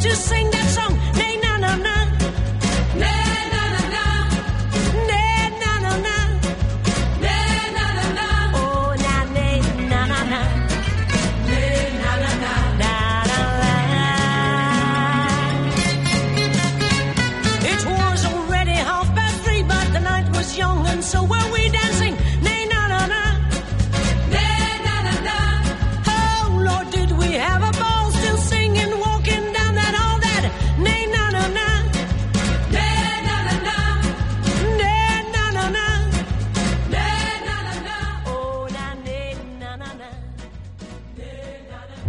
to sing that song. Nay, na na na. Nay, na na na. Nay, na na na. Nay, na na na. Oh, na nay, na na na. Nay, na na na. Da da da. It was already 3:30, but the night was young, and so were we dancing. Nay, na na na. Nay, na na na. Oh Lord, did we have a ball still singing, walking down that all that. Nay, na na na. Nay, na na na. Nay, na na na. Nay, na na na. Oh, na nay, na na na. Nay, na na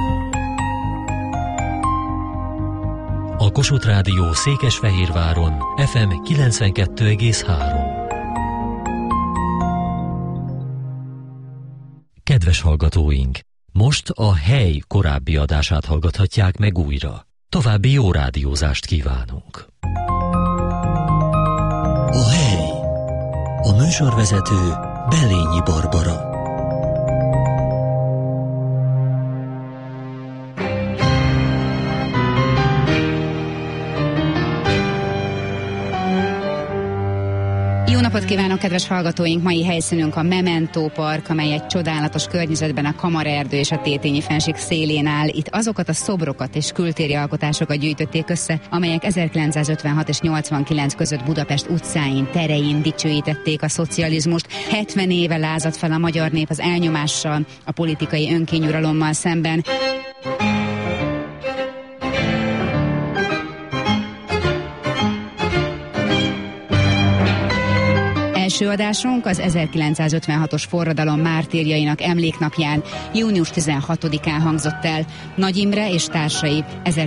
na. A Kossuth Rádió Székesfehérváron FM 92,3. Kedves hallgatóink! Most a Hely korábbi adását hallgathatják meg újra. További jó rádiózást kívánunk! A Hely. A műsorvezető Belényi Barbara. Jó napot kívánok, kedves hallgatóink! Mai helyszínünk a Memento Park, amely egy csodálatos környezetben a Kamaraerdő és a Tétényi-fennsík szélén áll. Itt azokat a szobrokat és kültéri alkotásokat gyűjtötték össze, amelyek 1956 és 89 között Budapest utcáin, terein dicsőítették a szocializmust. 70 éve lázadt fel a magyar nép az elnyomással, a politikai önkényuralommal szemben. Első adásunk az 1956-os forradalom mártírjainak emléknapján, június 16-án hangzott el, Nagy Imre és társai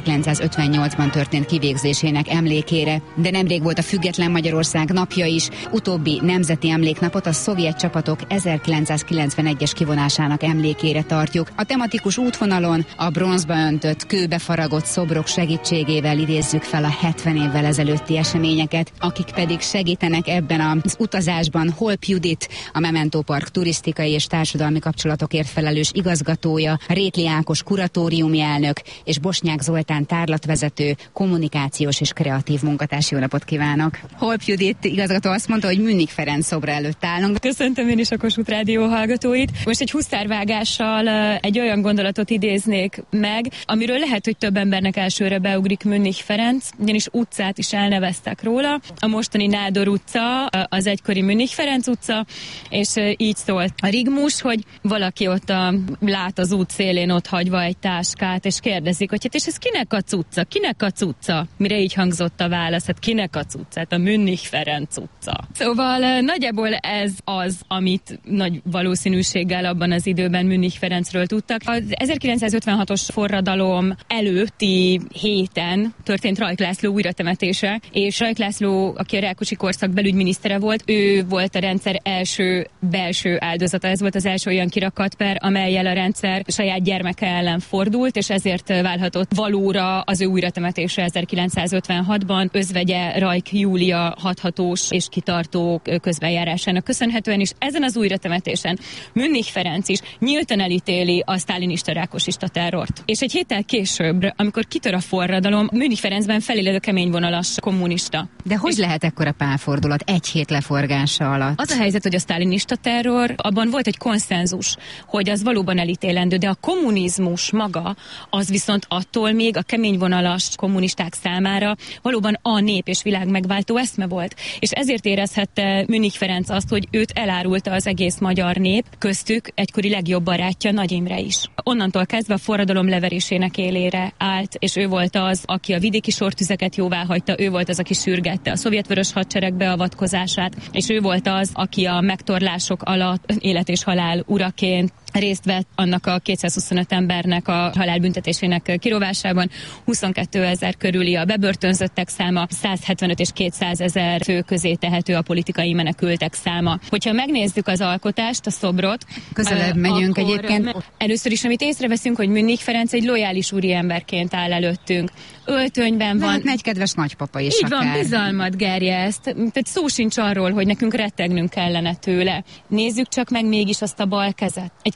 1958-ban történt kivégzésének emlékére. De nemrég volt a független Magyarország napja is, utóbbi nemzeti emléknapot a szovjet csapatok 1991-es kivonásának emlékére tartjuk. A tematikus útvonalon a bronzba öntött, kőbe faragott szobrok segítségével idézzük fel a 70 évvel ezelőtti eseményeket, akik pedig segítenek ebben az utazásban. Holp Judit, a Memento Park turisztikai és társadalmi kapcsolatokért felelős igazgatója, Rétli Ákos kuratóriumi elnök és Bosnyák Zoltán tárlatvezető, kommunikációs és kreatív munkatárs. Jó napot kívánok! Holp Judit igazgató azt mondta, hogy Münnik Ferenc szobra előtt állunk. Köszöntöm én is a Kossuth Rádió hallgatóit. Most egy husztárvágással egy olyan gondolatot idéznék meg, amiről lehet, hogy több embernek elsőre beugrik Münnik Ferenc, ugyanis utcát is elneveztek róla. A mostani Nádor utca az egykori Münnik Ferenc utca, és így szólt a rigmus, hogy valaki ott lát az út szélén ott hagyva egy táskát, és kérdezik, hogy hát és ez kinek a cucca? Kinek a cucca? Mire így hangzott a válasz, hát kinek a cucca? Hát a Münnik Ferenc utca. Szóval nagyjából ez az, amit nagy valószínűséggel abban az időben Münnik Ferencről tudtak. Az 1956-os forradalom előtti héten történt Rajk László újratemetése, és Rajk László, aki a Rákosi korszak belügyminisztere volt, ő volt a rendszer első belső áldozata. Ez volt az első olyan kirakatper, amellyel a rendszer saját gyermeke ellen fordult, és ezért válhatott valóra az ő újratemetése 1956-ban özvegye Rajk Júlia hathatós és kitartó közbenjárásának köszönhetően is. Ezen az újratemetésen Münnik Ferenc is nyíltan elítéli a sztálinista rákosista terrort. És egy héttel később, amikor kitör a forradalom, Münnik Ferencben feléled a keményvonalas kommunista. De hogy lehet ekkora pálfordulat egy hét leforgása alatt? Az a helyzet, hogy a sztálinista terror, abban volt egy konszenzus, hogy az valóban elítélendő, de a kommunizmus maga, az viszont attól még a keményvonalas kommunisták számára valóban a nép és világ megváltó eszme volt. És ezért érezhette Münnik Ferenc azt, hogy őt elárulta az egész magyar nép, köztük egykori legjobb barátja Nagy Imre is. Onnantól kezdve a forradalom leverésének élére állt, és ő volt az, aki a vidéki sortüzeket jóváhagyta, ő volt az, aki sürgette a szovjetvörös hadsereg beavatkozását, és ő volt az, aki a megtorlások alatt élet és halál uraként részt vett annak a 225 embernek a halálbüntetésének kirovásában, 22 000 körüli a bebörtönzöttek száma, 175 és 200 000 fő közé tehető a politikai menekültek száma. Hogyha megnézzük az alkotást, a szobrot, közelebb megyünk egyébként. Először is, amit észreveszünk, hogy Münnik Ferenc egy lojális úriemberként áll előttünk. Öltönyben van. Egy kedves nagypapa is így akár. Van, bizalmat gerjeszt. Tehát szó sincs arról, hogy nekünk rettegnünk kellene tőle. Nézzük csak meg mégis azt a bal kezet. Egy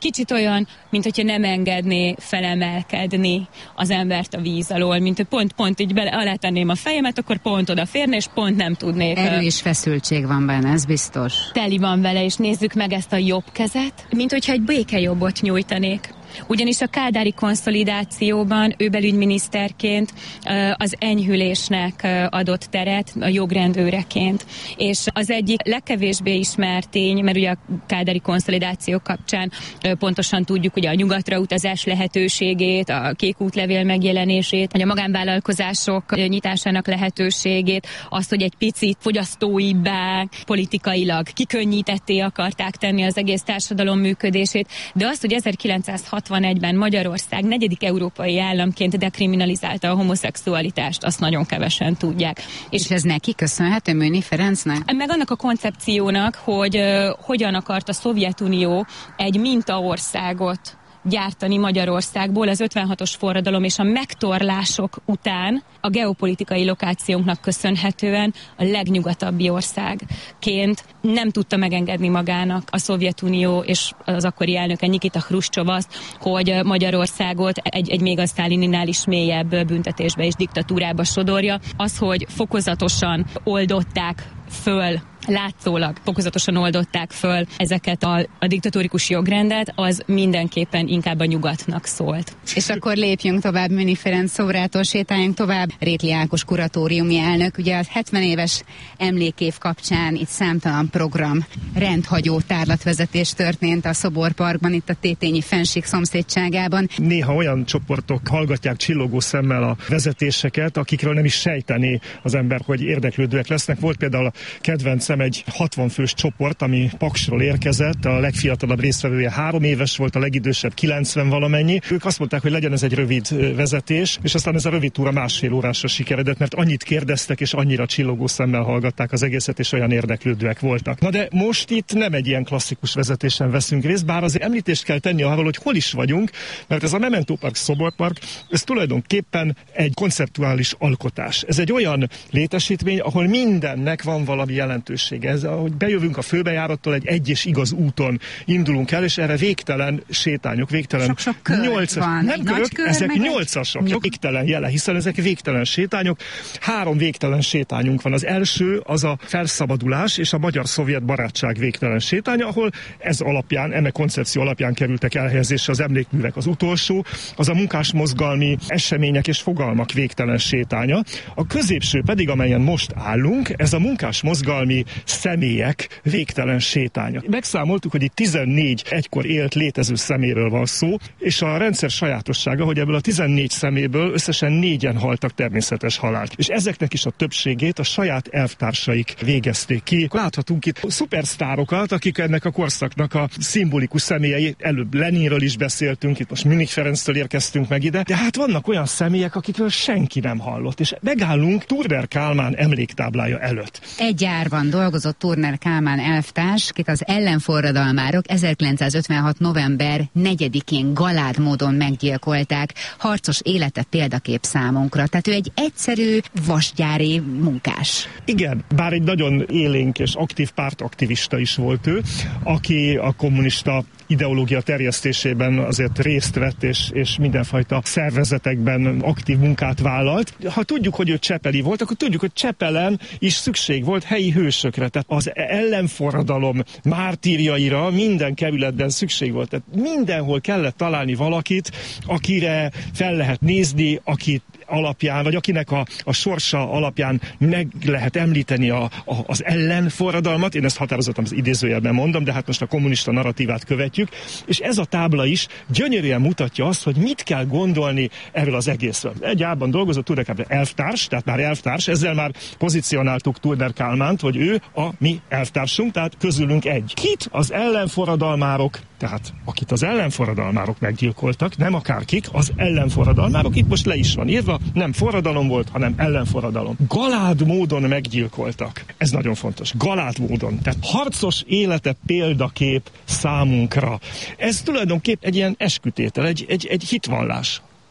kicsit olyan, mint hogyha nem engedné felemelkedni az embert a víz alól, mint hogy pont így alá tenném a fejemet, akkor pont odaférne, és pont nem tudnék. Erő és feszültség van benne, ez biztos. Teli van vele, és nézzük meg ezt a jobb kezet, mint hogyha egy békejobbot nyújtanék. Ugyanis a kádári konszolidációban ő belügyminiszterként az enyhülésnek adott teret a jogrendőreként. És az egyik legkevésbé ismert tény, mert ugye a kádári konszolidáció kapcsán pontosan tudjuk ugye a nyugatra utazás lehetőségét, a kék útlevél megjelenését, a magánvállalkozások nyitásának lehetőségét, azt, hogy egy picit fogyasztóibbá, politikailag kikönnyítetté akarták tenni az egész társadalom működését, de azt, hogy 1961-ben Magyarország 4. európai államként dekriminalizálta a homoszexualitást, azt nagyon kevesen tudják. És ez neki köszönhető, Münich Ferencnek? Meg annak a koncepciónak, hogy hogyan akart a Szovjetunió egy mintaországot gyártani Magyarországból az 56-os forradalom és a megtorlások után a geopolitikai lokációnknak köszönhetően a legnyugatabbi országként nem tudta megengedni magának a Szovjetunió és az akkori elnöke Nikita Hruscsov azt, hogy Magyarországot egy még a sztálininál is mélyebb büntetésbe és diktatúrába sodorja. Az, hogy fokozatosan oldották föl, látszólag fokozatosan oldották föl ezeket a diktatórikus jogrendet, az mindenképpen inkább a nyugatnak szólt. És akkor lépjünk tovább, Münich Ferenc szobrától sétáljunk tovább. Rétli Ákos kuratóriumi elnök, ugye a 70 éves emlékév kapcsán itt számtalan program, rendhagyó tárlatvezetés történt a Szoborparkban, itt a Tétényi Fennsík szomszédságában. Néha olyan csoportok hallgatják csillogó szemmel a vezetéseket, akikről nem is sejtené az ember, hogy érdeklődőek lesznek. Volt például a kedvencem egy 60 fős csoport, ami Paksról érkezett, a legfiatalabb résztvevője 3 éves volt, a legidősebb 90 valamennyi. Ők azt mondták, hogy legyen ez egy rövid vezetés, és aztán ez a rövid túra 1,5 órásra sikeredett, mert annyit kérdeztek, és annyira csillogó szemmel hallgatták az egészet, és olyan érdeklődőek voltak. Na de most itt nem egy ilyen klasszikus vezetésen veszünk részt, bár azért említést kell tenni arról, hogy hol is vagyunk, mert ez a Memento Park Szoborpark, ez tulajdonképpen egy konceptuális alkotás. Ez egy olyan létesítmény, ahol mindennek van valami jelentősége. Ez, ahogy bejövünk a főbejárattól, egy és igaz úton indulunk el, és erre végtelen sétányok, végtelen sok kör 8-as, van. nem körök, ezek 8-asok, végtelen jele, hiszen ezek végtelen sétányok. 3 végtelen sétányunk van. Az első az a felszabadulás és a magyar-szovjet barátság végtelen sétánya, ahol ez alapján, ennek koncepció alapján kerültek elhelyezésre az emlékművek. Az utolsó, az a munkásmozgalmi események és fogalmak végtelen sétánya. A középső pedig, amelyen most állunk, ez a munkásmozgalmi személyek végtelen sétánya. Megszámoltuk, hogy itt 14 egykor élt létező szeméről van szó, és a rendszer sajátossága, hogy ebből a 14 szeméből összesen 4-en haltak természetes halált. És ezeknek is a többségét a saját elvtársaik végezték ki. Láthatunk itt szupersztárokat, akik ennek a korszaknak a szimbolikus személyei. Előbb Leninről is beszéltünk, itt most Münich Ferenctől érkeztünk meg ide, de hát vannak olyan személyek, akikről senki nem hallott. És megállunk Turner Kálmán emléktáblája előtt. Egy árban dolgozott Turner Kálmán elvtárs, akit az ellenforradalmárok 1956. november 4-én galád módon meggyilkolták. Harcos élete példakép számunkra. Tehát ő egy egyszerű vasgyári munkás. Igen, bár egy nagyon élénk és aktív pártaktivista is volt ő, aki a kommunista ideológia terjesztésében azért részt vett, és mindenfajta szervezetekben aktív munkát vállalt. Ha tudjuk, hogy ő csepeli volt, akkor tudjuk, hogy Csepelen is szükség volt helyi hősökre. Tehát az ellenforradalom mártírjaira minden kerületben szükség volt. Tehát mindenhol kellett találni valakit, akire fel lehet nézni, akit alapján, vagy akinek a sorsa alapján meg lehet említeni az ellenforradalmat. Én ezt határozottan az idézőjelben mondom, de hát most a kommunista narratívát követjük. És ez a tábla is gyönyörűen mutatja azt, hogy mit kell gondolni erről az egészről. Egy árban dolgozott Turner Kálmán elvtárs, tehát már elvtárs, ezzel már pozícionáltuk Turner Kálmánt, hogy ő a mi elvtársunk, tehát közülünk egy. Kit az ellenforradalmárok, tehát akit az ellenforradalmárok meggyilkoltak, nem akárkik, az ellenforradalmárok, itt most le is van írva, nem forradalom volt, hanem ellenforradalom. Galád módon meggyilkoltak. Ez nagyon fontos. Galád módon. Tehát harcos élete példakép számunkra. Ez tulajdonképp egy ilyen eskütétel, egy hitvallás.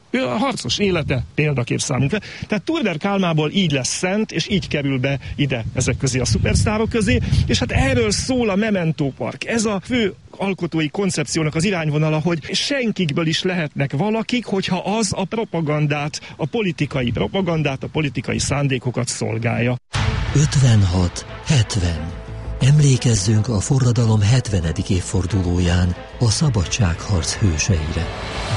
Ő a harcos élete példakép számunkra. Tehát Turner Kálmából így lesz szent, és így kerül be ide ezek közé a szupersztárok közé, és hát erről szól a Memento Park. Ez a fő alkotói koncepciónak az irányvonala, hogy senkikből is lehetnek valakik, hogyha az a propagandát, a politikai szándékokat szolgálja. 56-70. Emlékezzünk a forradalom 70. évfordulóján a szabadságharc hőseire.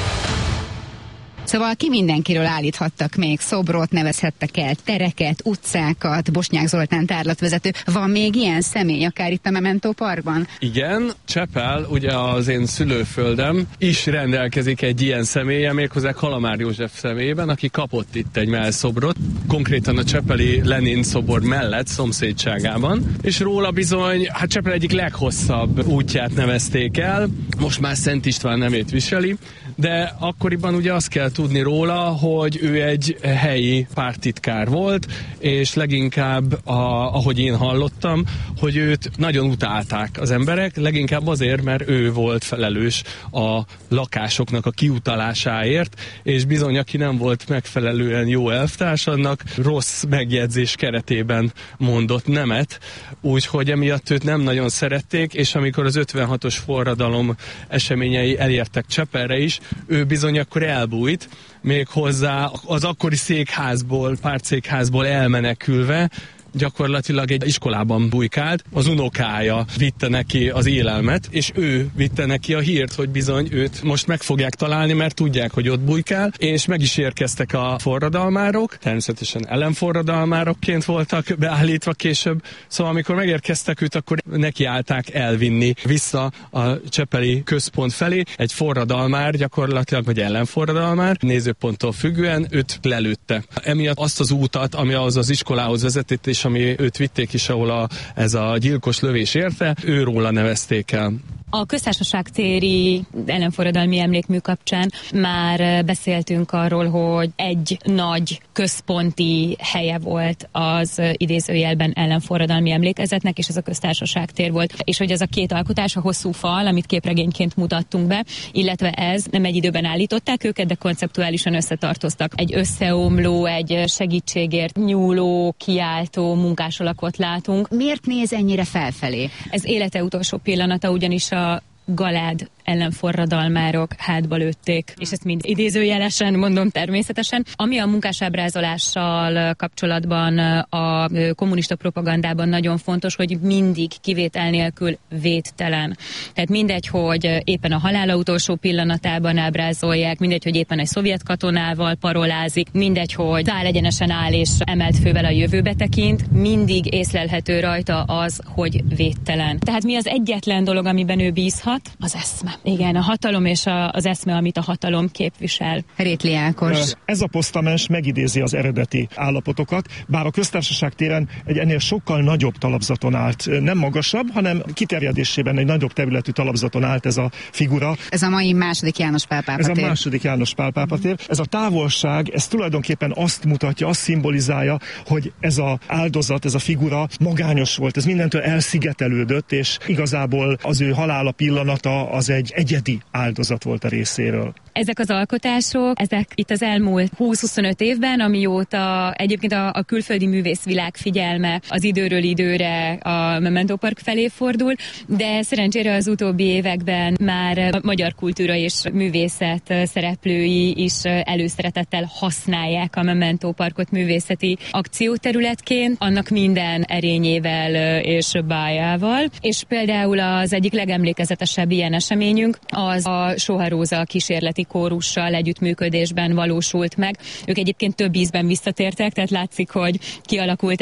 Szóval ki mindenkiről állíthattak még szobrot, nevezhettek el tereket, utcákat, Bosnyák Zoltán tárlatvezető. Van még ilyen személy, akár itt a Memento Parkban? Igen, Csepel, ugye az én szülőföldem is rendelkezik egy ilyen személye, méghozzá Kalamár József személyében, aki kapott itt egy mellszobrot, konkrétan a csepeli Lenin szobor mellett, szomszédságában, és róla bizony, hát Csepel egyik leghosszabb útját nevezték el, most már Szent István nevét viseli, de akkoriban ugye azt kell tudni róla, hogy ő egy helyi párttitkár volt, és leginkább, ahogy én hallottam, hogy őt nagyon utálták az emberek, leginkább azért, mert ő volt felelős a lakásoknak a kiutalásáért, és bizony, aki nem volt megfelelően jó elvtárs, annak rossz megjegyzés keretében mondott nemet, úgyhogy emiatt őt nem nagyon szerették, és amikor az 56-os forradalom eseményei elértek Csepelre is, ő bizony akkor elbújt, méghozzá az akkori székházból, pártszékházból elmenekülve, gyakorlatilag egy iskolában bujkált, az unokája vitte neki az élelmet, és ő vitte neki a hírt, hogy bizony őt most meg fogják találni, mert tudják, hogy ott bujkál, és meg is érkeztek a forradalmárok, természetesen ellenforradalmárokként voltak beállítva később, szóval amikor megérkeztek őt, akkor nekiállták elvinni vissza a csepeli központ felé, egy forradalmár gyakorlatilag, vagy ellenforradalmár, nézőponttól függően őt lelőtte. Emiatt azt az útat, ami az iskolához vezetett, és ami őt vitték is, ahol ez a gyilkos lövés érte, őróla nevezték el. A Köztársaság téri ellenforradalmi emlékmű kapcsán már beszéltünk arról, hogy egy nagy központi helye volt az idézőjelben ellenforradalmi emlékezetnek, és ez a Köztársaság tér volt. És hogy ez a két alkotás, a hosszú fal, amit képregényként mutattunk be, illetve ez nem egy időben állították őket, de konceptuálisan összetartoztak. Egy összeomló, egy segítségért nyúló, kiáltó munkásalakot látunk. Miért néz ennyire felfelé? Ez élete utolsó pillanata, ugyanis a Galád ellenforradalmárok hátba lőtték, és ezt mind idézőjelesen mondom természetesen. Ami a munkásábrázolással kapcsolatban a kommunista propagandában nagyon fontos, hogy mindig kivétel nélkül védtelen. Tehát mindegy, hogy éppen a halála utolsó pillanatában ábrázolják, mindegy, hogy éppen egy szovjet katonával parolázik, mindegy, hogy szál egyenesen áll és emelt fővel a jövőbe tekint, mindig észlelhető rajta az, hogy védtelen. Tehát mi az egyetlen dolog, amiben ő bízhat? Az eszme. Igen, a hatalom és az eszme, amit a hatalom képvisel. Rétli Ákos. Ez a posztamens megidézi az eredeti állapotokat, bár a Köztársaság téren egy ennél sokkal nagyobb talapzaton állt, nem magasabb, hanem kiterjedésében egy nagyobb területű talapzaton állt ez a figura. Ez a mai második János Pál pápa tér. Ez a második János Pál pápa tér. Ez a távolság, ez tulajdonképpen azt mutatja, azt szimbolizálja, hogy ez az áldozat, ez a figura magányos volt, ez mindentől elszigetelődött, és igazából az ő halála pillanata az egy egyedi áldozat volt a részéről. Ezek az alkotások, ezek itt az elmúlt 20-25 évben, amióta egyébként a külföldi művészvilág figyelme az időről időre a Memento Park felé fordul, de szerencsére az utóbbi években már a magyar kultúra és művészet szereplői is előszeretettel használják a Memento Parkot művészeti akcióterületként, annak minden erényével és bájával. És például az egyik legemlékezetesebb ilyen eseményünk az a Soha Róza kísérleti kórussal együttműködésben valósult meg. Ők egyébként több ízben visszatértek, tehát látszik, hogy kialakult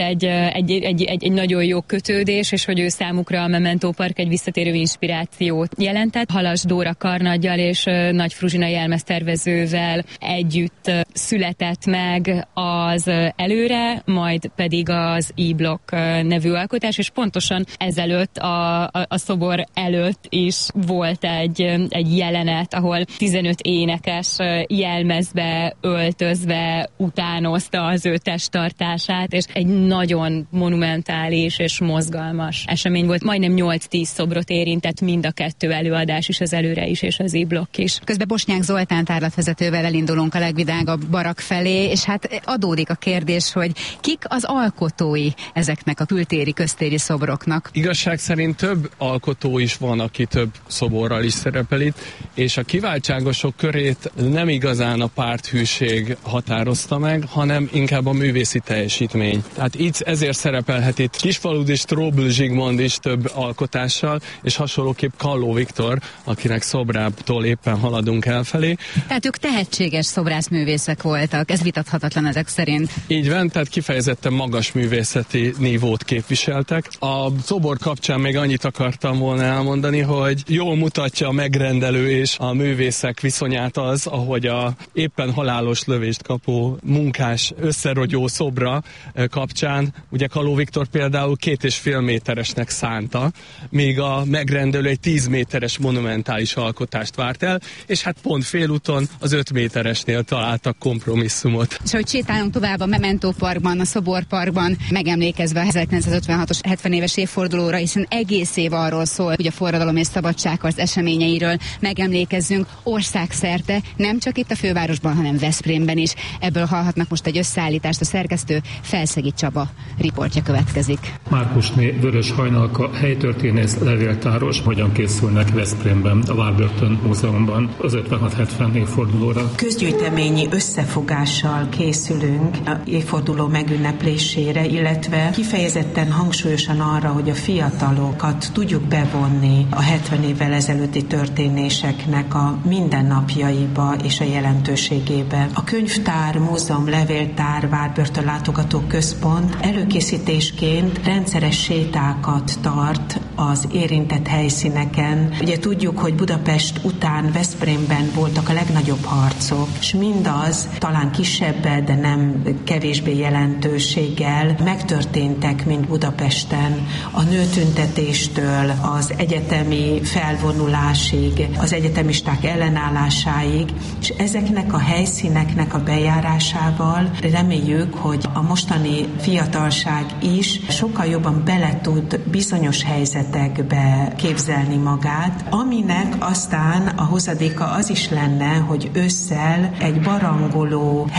egy nagyon jó kötődés, és hogy ő számukra a Memento Park egy visszatérő inspirációt jelentett. Halas Dóra karnaggyal és Nagy Fruzsina jelmeztervezővel együtt született meg az Előre, majd pedig az E-Block nevű alkotás, és pontosan ezelőtt a szobor előtt is volt egy jelenet, ahol 15 énekes jelmezbe öltözve utánozta az ő testtartását, és egy nagyon monumentális és mozgalmas esemény volt. Majdnem 8-10 szobrot érintett mind a kettő előadás is, az előre is és az I-blokk is. Közben Bosnyák Zoltán tárlatvezetővel elindulunk a legvidágabb barak felé, és hát adódik a kérdés, hogy kik az alkotói ezeknek a kültéri, köztéri szobroknak? Igazság szerint több alkotó is van, aki több szoborral is szerepel itt, és a kiváltságosok körét nem igazán a párthűség határozta meg, hanem inkább a művészi teljesítmény. Tehát így ezért szerepelhet itt Kisfaludy és Tróbl Zsigmond is több alkotással, és hasonlóképp Kalló Viktor, akinek szobrától éppen haladunk elfelé. Tehát ők tehetséges szobrászművészek voltak, ez vitathatatlan ezek szerint. Így van, tehát kifejezetten magas művészeti nívót képviseltek. A szobor kapcsán még annyit akartam volna elmondani, hogy jól mutatja a megrendelő és a művészek viszonyát az, ahogy a éppen halálos lövést kapó munkás összerogyó szobra kapcsán, ugye Kalló Viktor például 2,5 méteresnek szánta, míg a megrendelő egy 10 méteres monumentális alkotást várt el, és hát pont félúton az 5 méteresnél találtak kompromisszumot. És ahogy sétálunk tovább a Memento Parkban, a Szoborparkban, megemlékezve a 1956-os 70 éves évfordulóra, hiszen egész év arról szól, hogy a forradalom és szabadságharc eseményeiről megemlékezzünk országszerte, nem csak itt a fővárosban, hanem Veszprémben is. Ebből hallhatnak most egy összeállítást, a szerkesztő Felszegi Csaba riportja következik. Márkusné Vörös Hajnalka helytörténész, levéltáros, hogyan készülnek Veszprémben, a Warburton Múzeumban az 56-70 évfordulóra. Közgyűjteményi összefogással készülünk a évforduló megünneplésére, illetve kifejezetten hangsúlyosan arra, hogy a fiatalokat tudjuk bevonni a 70 évvel ezelőtti történéseknek a mindennapjaiba és a jelentőségébe. A könyvtár, múzeum, levéltár, Warburton látogató központ előkészítésként rendszeres sétákat tart az érintett helyszíneken. Ugye tudjuk, hogy Budapest után Veszprémben voltak a legnagyobb harcok, és mindaz talán kisebb, de nem kevésbé jelentőséggel megtörténtek, mint Budapesten. A nőtüntetéstől az egyetemi felvonulásig, az egyetemisták ellenállásáig, és ezeknek a helyszíneknek a bejárásával reméljük, hogy a mostani fiatalság is sokkal jobban bele tud bizonyos helyzetekbe képzelni magát, aminek aztán a hozadéka az is lenne, hogy ősszel egy barangoló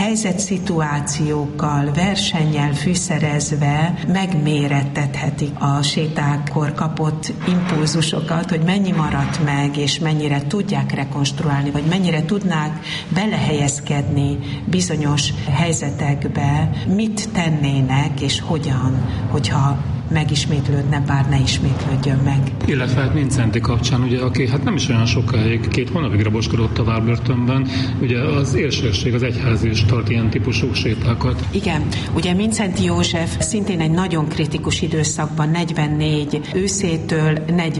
helyzetszituációkkal, versennyel fűszerezve megmérettethetik a sétákkor kapott impulzusokat, hogy mennyi maradt meg, és mennyire tudják rekonstruálni, vagy mennyire tudnák belehelyezkedni bizonyos helyzetekbe, mit tennének, és hogyan, hogyha megismétlődne, bár ne ismétlődjön meg. Illetve hát Mindszenty kapcsán, ugye, aki hát nem is olyan sokáig, 2 hónapig raboskodott a Warburtonban, ugye az érsőség, az egyház is tart ilyen típusú sétákat. Igen, ugye Mindszenty József szintén egy nagyon kritikus időszakban, 44 őszétől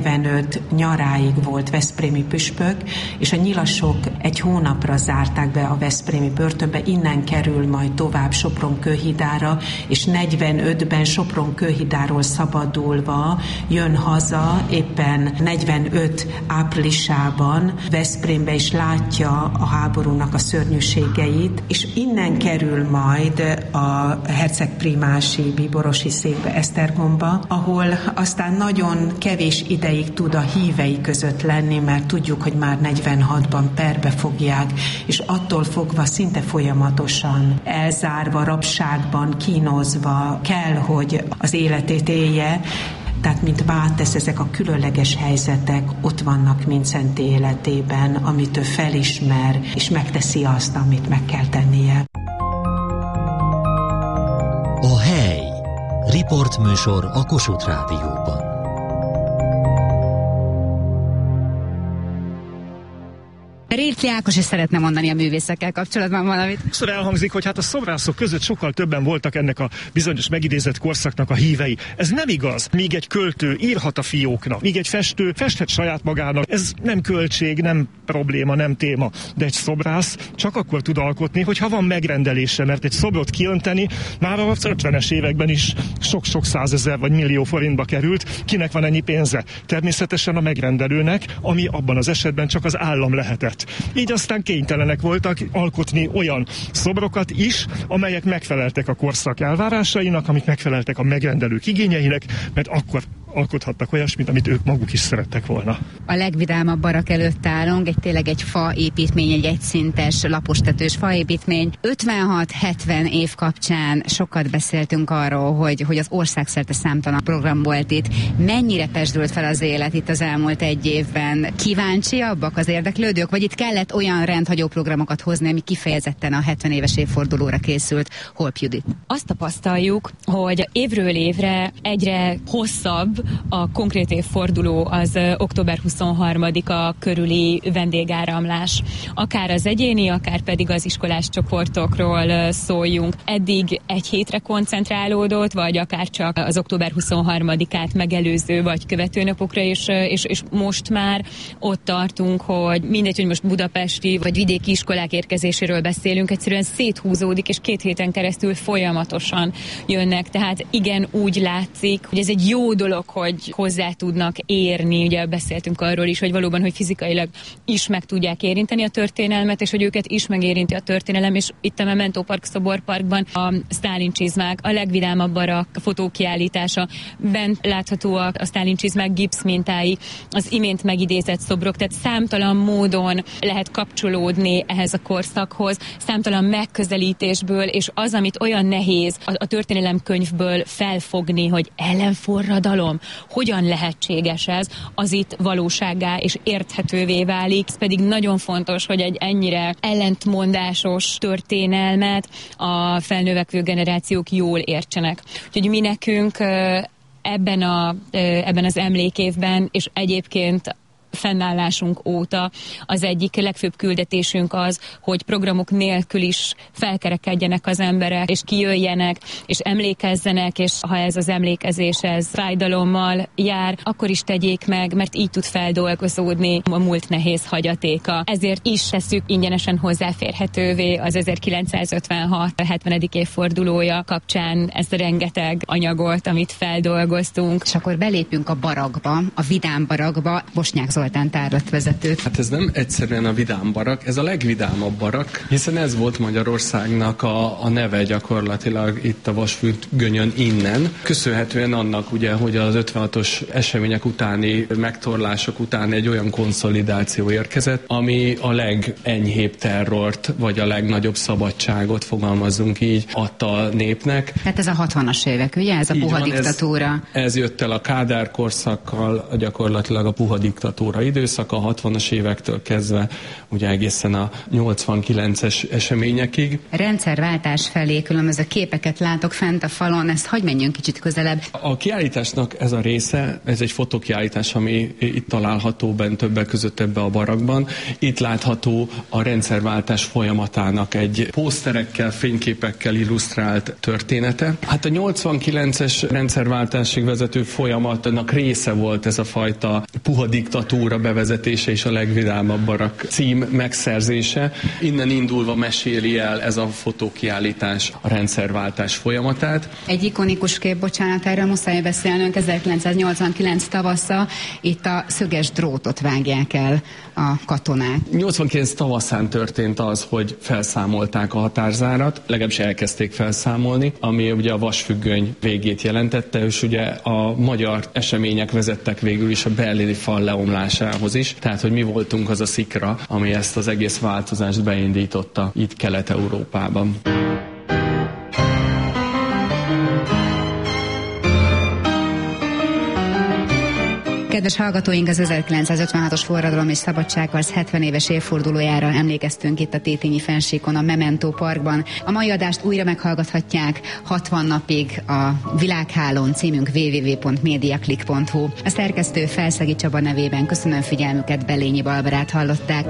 45 nyaráig volt veszprémi püspök, és a nyilasok egy hónapra zárták be a veszprémi börtönbe, innen kerül majd tovább Sopron-Kőhidára, és 45-ben Sopron-Kőhidáról szabadulva jön haza, éppen 45 áprilisában Veszprémbe is látja a háborúnak a szörnyűségeit, és innen kerül majd a hercegprímási bíborosi székbe, Esztergomba, ahol aztán nagyon kevés ideig tud a hívei között lenni, mert tudjuk, hogy már 46-ban perbe fogják, és attól fogva szinte folyamatosan elzárva, rabságban, kínozva kell, hogy az életét élje. Tehát, mint vádtesz, ezek a különleges helyzetek ott vannak Mindszenty életében, amit ő felismer, és megteszi azt, amit meg kell tennie. A hely. Riportműsor a Kossuth Rádióban. Rétli Ákos is szeretne mondani a művészekkel kapcsolatban valamit. Szóval elhangzik, hogy hát a szobrászok között sokkal többen voltak ennek a bizonyos megidézett korszaknak a hívei. Ez nem igaz. Míg egy költő írhat a fióknak, míg egy festő festhet saját magának. Ez nem költség, nem probléma, nem téma. De egy szobrász csak akkor tud alkotni, hogyha van megrendelése, mert egy szobrot kiönteni már a 50-es években is sok-sok 100 000 vagy millió forintba került. Kinek van ennyi pénze? Természetesen a megrendelőnek, ami abban az esetben csak az állam lehetett. Így aztán kénytelenek voltak alkotni olyan szobrokat is, amelyek megfeleltek a korszak elvárásainak, amik megfeleltek a megrendelők igényeinek, mert akkor alkothattak olyasmit, amit ők maguk is szerettek volna. A legvidámabb barak előtt állunk, tényleg egy faépítmény, egy egyszintes, lapostetős faépítmény. 56-70 év kapcsán sokat beszéltünk arról, hogy az országszerte számtalan program volt itt. Mennyire pezsdült fel az élet itt az elmúlt egy évben? Kíváncsiabbak az érdeklődők, vagy itt kellett olyan rendhagyó programokat hozni, ami kifejezetten a 70 éves évfordulóra készült? Holp Judit. Azt tapasztaljuk, hogy évről évre egyre hosszabb a konkrét évforduló, az október 23-a körüli vendégáramlás. Akár az egyéni, akár pedig az iskolás csoportokról szóljunk. Eddig egy hétre koncentrálódott, vagy akár csak az október 23-át megelőző, vagy követő napokra, és most már ott tartunk, hogy mindegy, hogy most budapesti, vagy vidéki iskolák érkezéséről beszélünk, egyszerűen széthúzódik, és 2 héten keresztül folyamatosan jönnek. Tehát igen, úgy látszik, hogy ez egy jó dolog, hogy hozzá tudnak érni. Ugye beszéltünk arról is, hogy valóban, hogy fizikailag is meg tudják érinteni a történelmet, és hogy őket is megérinti a történelem, és itt a Memento Park szoborparkban a Sztálin csizmák, a legvidámabb barak fotókiállítása, bent láthatóak a Sztálin csizmák gipsz mintái, az imént megidézett szobrok, tehát számtalan módon lehet kapcsolódni ehhez a korszakhoz, számtalan megközelítésből, és az, amit olyan nehéz a történelemkönyvből felfogni, hogy ellenforradalom, hogyan lehetséges ez, az itt valósággá és érthetővé válik. Ez pedig nagyon fontos, hogy egy ennyire ellentmondásos történelmet a felnövekvő generációk jól értsenek. Úgyhogy mi nekünk ebben az emlékévben, és egyébként fennállásunk óta az egyik legfőbb küldetésünk az, hogy programok nélkül is felkerekedjenek az emberek, és kijöjjenek, és emlékezzenek, és ha ez az emlékezés ez fájdalommal jár, akkor is tegyék meg, mert így tud feldolgozódni a múlt nehéz hagyatéka. Ezért is tesszük ingyenesen hozzáférhetővé az 1956 70. évfordulója kapcsán ezt a rengeteg anyagot, amit feldolgoztunk. És akkor belépünk a barakba, a vidám barakba, Bosnyák Zoltán tárlatvezető. Hát ez nem egyszerűen a vidám barak, ez a legvidámabb barak, hiszen ez volt Magyarországnak a neve gyakorlatilag itt a Vasfüggönyön innen. Köszönhetően annak ugye, hogy az 56-os események utáni megtorlások után egy olyan konszolidáció érkezett, ami a legenyhébb terrort, vagy a legnagyobb szabadságot, fogalmazzunk így, adta a népnek. Hát ez a 60-as évek, ugye? Ez a így puha van, diktatúra. Ez jött el a Kádár korszakkal, gyakorlatilag a puha diktatúra időszaka, a 60-as évektől kezdve, ugye egészen a 89-es eseményekig. Rendszerváltás felé különböző képeket látok fent a falon, ezt hadd menjünk kicsit közelebb. A kiállításnak ez a része, ez egy fotókiállítás, ami itt található bent többek között ebbe a barakban. Itt látható a rendszerváltás folyamatának egy pószterekkel, fényképekkel illusztrált története. Hát a 89-es rendszerváltásig vezető folyamatnak része volt ez a fajta puha diktatúra bevezetése és a legvidámabb barak cím megszerzése. Innen indulva meséli el ez a fotókiállítás a rendszerváltás folyamatát. Egy ikonikus kép, bocsánat, erről muszáj beszélnünk, 1989 tavasza, itt a szöges drótot vágják el a katonák. 89 tavaszán történt az, hogy felszámolták a határzárat, legalábbis elkezdték felszámolni, ami ugye a Vasfüggöny végét jelentette, és ugye a magyar események vezettek végül is a berlini fal leomlásához is, tehát hogy mi voltunk az a szikra, ami ezt az egész változást beindította itt Kelet-Európában. Kedves hallgatóink, az 1956-os forradalom és szabadságharc 70 éves évfordulójára emlékeztünk itt a Tétényi fennsíkon, a Memento Parkban. A mai adást újra meghallgathatják 60 napig a Világhálón, címünk www.mediaclick.hu. A szerkesztő Felszegi Csaba nevében köszönöm figyelmüket, Belényi Balbarát hallották.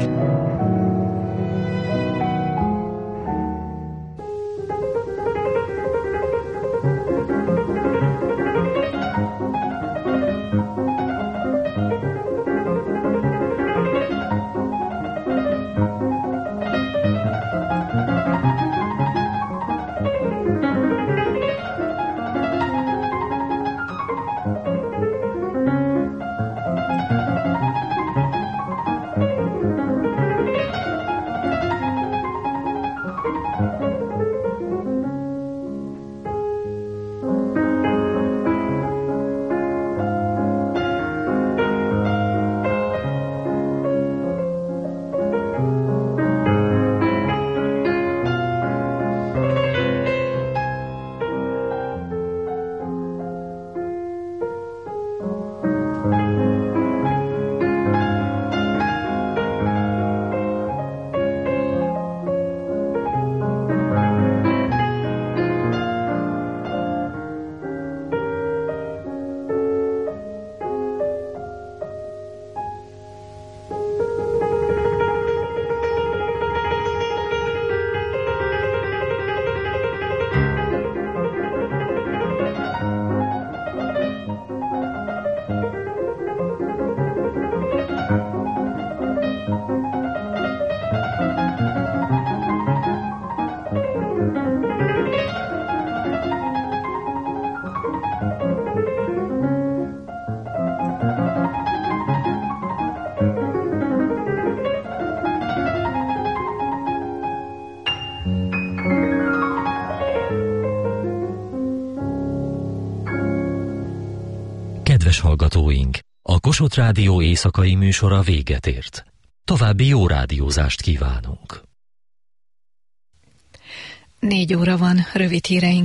Kedves hallgatóink, a Kossuth Rádió éjszakai műsora véget ért. További jó rádiózást kívánunk. 4 óra van, rövid híreink